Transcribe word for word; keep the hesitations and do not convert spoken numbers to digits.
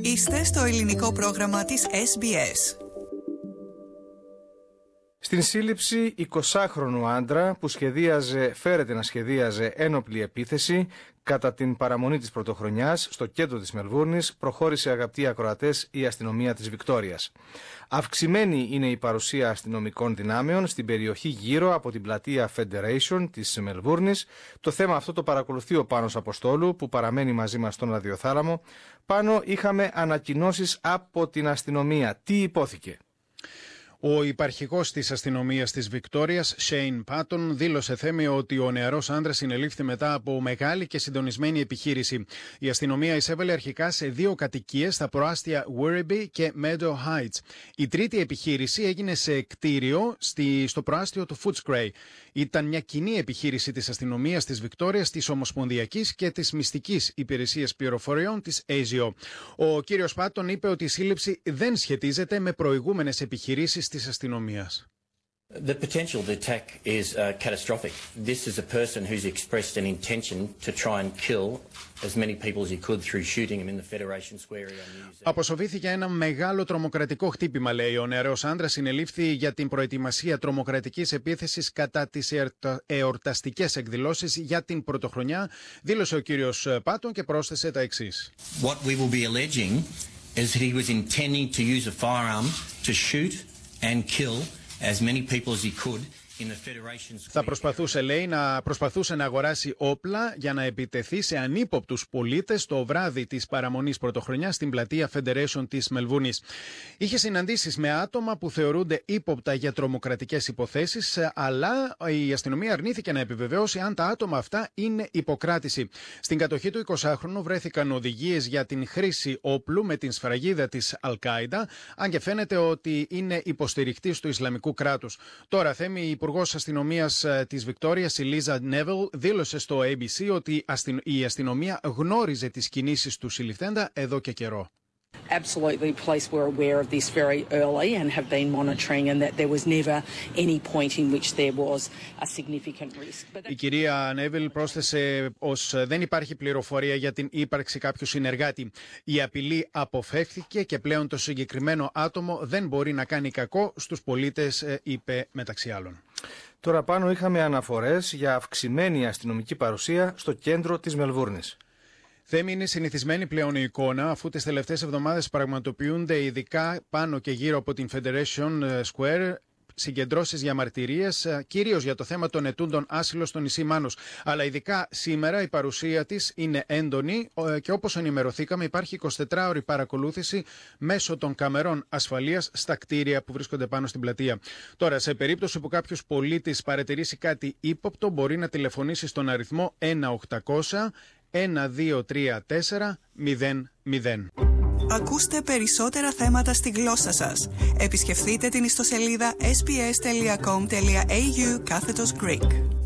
Είστε στο ελληνικό πρόγραμμα της ες μπι ες. Στην σύλληψη εικοσάχρονου άντρα που σχεδίαζε, φέρεται να σχεδίαζε ένοπλη επίθεση κατά την παραμονή της πρωτοχρονιάς στο κέντρο της Μελβούρνης, προχώρησε, αγαπητοί ακροατές, η αστυνομία της Βικτόριας. Αυξημένη είναι η παρουσία αστυνομικών δυνάμεων στην περιοχή γύρω από την πλατεία Federation της Μελβούρνης. Το θέμα αυτό το παρακολουθεί ο Πάνος Αποστόλου, που παραμένει μαζί μας στον ραδιοθάλαμο. Πάνο, είχαμε ανακοινώσεις από την αστυνομία. Τι υπόθηκε? Ο υπαρχηγός της αστυνομίας της Βικτόριας, Shane Patton, δήλωσε θέμη ότι ο νεαρός άντρας συνελήφθη μετά από μεγάλη και συντονισμένη επιχείρηση. Η αστυνομία εισέβαλε αρχικά σε δύο κατοικίες στα προάστια Werribee και Meadow Heights. Η τρίτη επιχείρηση έγινε σε κτίριο στη, στο προάστιο του Footscray. Ήταν μια κοινή επιχείρηση της αστυνομίας της Βικτόριας, της Ομοσπονδιακής και της Μυστικής Υπηρεσίας Πληροφοριών της έι ζι ο. Ο κύριος Patton είπε ότι η σύλληψη δεν σχετίζεται με προηγούμενες επιχειρήσεις της αστυνομίας. The potential to attack is uh, catastrophic. This is a person who's expressed an intention to try and kill as many people as he could through shooting them in the Federation Square area. Αποσοβήθηκε ένα μεγάλο τρομοκρατικό χτύπημα, λέει. Ο νεαρός άντρας συνελήφθη για την προετοιμασία τρομοκρατικής επίθεσης κατά τις εορταστικές εκδηλώσεις για την πρωτοχρονιά, δήλωσε ο κύριος Πάτον και πρόσθεσε τα εξής. What we will be alleging is that he was intending to use a firearm to shoot and kill as many people as he could in the Federation Square. Θα προσπαθούσε, λέει, να προσπαθούσε να αγοράσει όπλα για να επιτεθεί σε ανύποπτους πολίτες το βράδυ της παραμονής πρωτοχρονιάς στην πλατεία Federation της Μελβούρνης. Είχε συναντήσεις με άτομα που θεωρούνται ύποπτα για τρομοκρατικές υποθέσεις, αλλά η αστυνομία αρνήθηκε να επιβεβαιώσει αν τα άτομα αυτά είναι υποκράτηση. Στην κατοχή του εικοσάχρονου βρέθηκαν οδηγίες για την χρήση όπλου με την σφραγίδα της Αλ-Κάιντα, αν και φαίνεται ότι είναι υποστηρικτής του Ισλαμικού κράτους. Τώρα, Θέμη, η Υπουργός Αστυνομίας της Βικτόριας, η Λίζα Νέβελ, δήλωσε στο έι μπι σι ότι η αστυνομία γνώριζε τις κινήσεις του συλληφθέντα εδώ και καιρό. Absolutely, police were aware of this very early and have been monitoring, and that there was never any point in which there was a significant risk. Η κυρία Νέβελ πρόσθεσε πως δεν υπάρχει πληροφορία για την ύπαρξη κάποιου συνεργάτη. Η απειλή αποφεύθηκε και πλέον το συγκεκριμένο άτομο δεν μπορεί να κάνει κακό στους πολίτες, είπε μεταξύ άλλων. Τώρα πάνω είχαμε αναφορές για αυξημένη αστυνομική παρουσία στο κέντρο της Μελβούρνης. Θέμη, είναι συνηθισμένη πλέον η εικόνα, αφού τις τελευταίες εβδομάδες πραγματοποιούνται ειδικά πάνω και γύρω από την Federation Square συγκεντρώσεις για μαρτυρίες, κυρίως για το θέμα των ετούντων άσυλο στο νησί Μάνος. Αλλά ειδικά σήμερα η παρουσία της είναι έντονη και όπως ενημερωθήκαμε υπάρχει εικοσιτετράωρη παρακολούθηση μέσω των καμερών ασφαλείας στα κτίρια που βρίσκονται πάνω στην πλατεία. Τώρα, σε περίπτωση που κάποιος πολίτης παρατηρήσει κάτι ύποπτο, μπορεί να τηλεφωνήσει στον αριθμό ένα οκτακόσια ένα δύο τρία τέσσερα μηδέν μηδέν. Ακούστε περισσότερα θέματα στη γλώσσα σας. Επισκεφτείτε την ιστοσελίδα ες μπι ες τελεία κομ τελεία έι γιου κάθετος Greek.